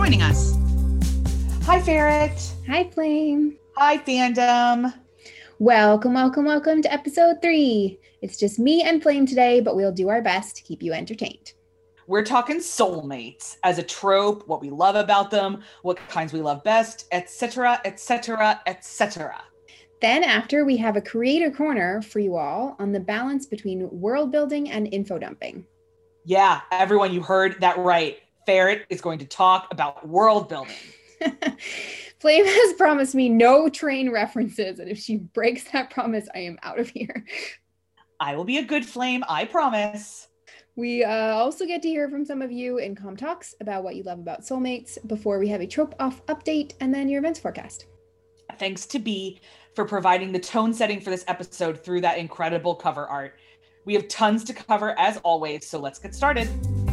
joining us. Hi, Ferret. Hi, Flame. Hi, fandom. Welcome to episode 3. It's just me and Flame today, but we'll do our best to keep you entertained. We're talking soulmates as a trope, what we love about them, what kinds we love best, etc., etc., etc. Then after, we have a creator corner for you all on the balance between world building and info dumping. Yeah, everyone, you heard that right. Ferret is going to talk about world building. Flame has promised me no train references, and if she breaks that promise, I am out of here. I will be a good flame, I promise. We also get to hear from some of you in Com Talks about what you love about soulmates before we have a trope off update and then your events forecast. Thanks to B for providing the tone setting for this episode through that incredible cover art. We have tons to cover as always, so let's get started.